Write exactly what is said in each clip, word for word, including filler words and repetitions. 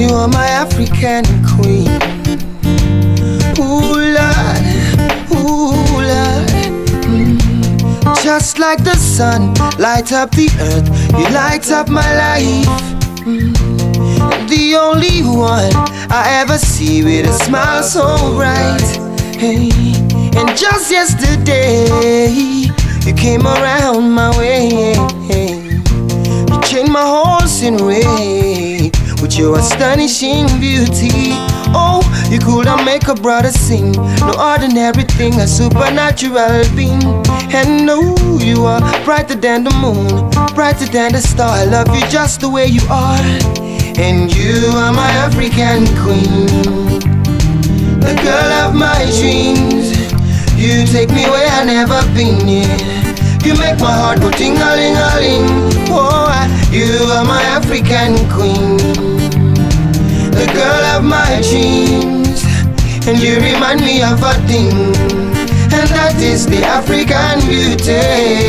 You are my African queen. Ooh, Lord, ooh, Lord. Mm. Just like the sun, light up the earth. You light up my life. Mm. The only one I ever see with a smile so bright. Hey, and just yesterday, you came around my way. You changed my horse in way with your astonishing beauty. Oh, you could not make a brother sing. No ordinary thing, a supernatural being. And no, you are brighter than the moon, brighter than the star. I love you just the way you are. And you are my African queen, the girl of my dreams. You take me where I've never been yet. You make my heart go ting-a-ling-a-ling. Oh, you are my African queen, the girl of my dreams. And you remind me of a thing, and that is the African beauty.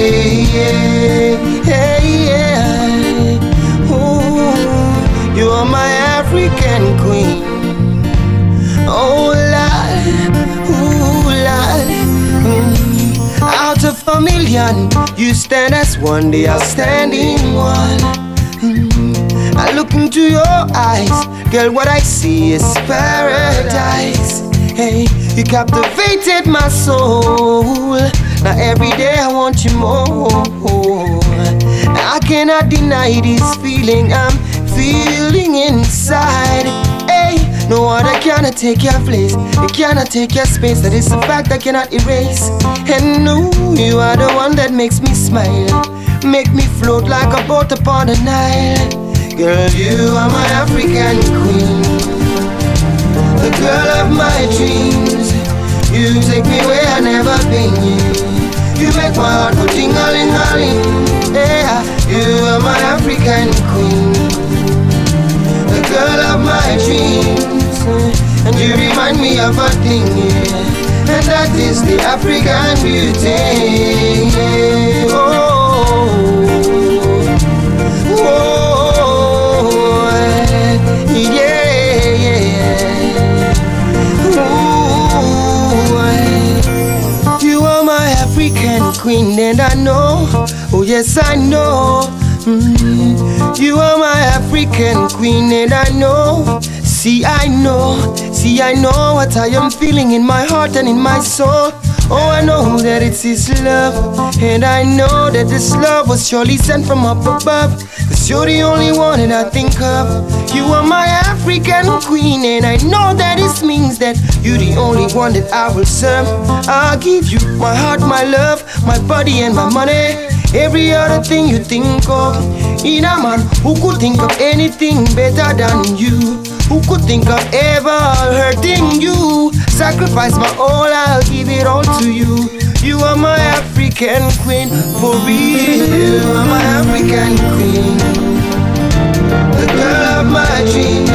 Yeah, yeah, yeah. Ooh, you are my African queen. Oh, Lord, ooh, Lord. Mm. Out of a million, you stand as one, the outstanding one. Mm. I look into your eyes, girl, what I see is paradise. Hey, you captivated my soul. Now every day I want you more. I cannot deny this feeling I'm feeling inside. Hey, no other cannot take your place. It cannot take your space. That is a fact I cannot erase. And no, you are the one that makes me smile, make me float like a boat upon the Nile. Girl, you are my African queen, the girl of my dreams. You take me where I've never been. You make my heart go ting-a-ling-a-ling. Yeah, you are my African queen, the girl of my dreams. And you remind me of a thing, yeah, and that is the African beauty. Yeah. Oh, oh, yeah, yeah. Ooh, you are my African queen, and I know, oh yes I know. Mm, you are my African queen, and I know. See, I know, see, I know what I am feeling in my heart and in my soul. Oh, I know that it's His love, and I know that this love was surely sent from up above. Cause you're the only one that I think of. You are my African queen, and I know that this means that you're the only one that I will serve. I'll give you my heart, my love, my body and my money. Every other thing you think of. In a man who could think of anything better than you, who could think of ever hurting you. Sacrifice my all, I'll give it all to you. You are my African queen, for real. You are my African queen, the girl of my dreams.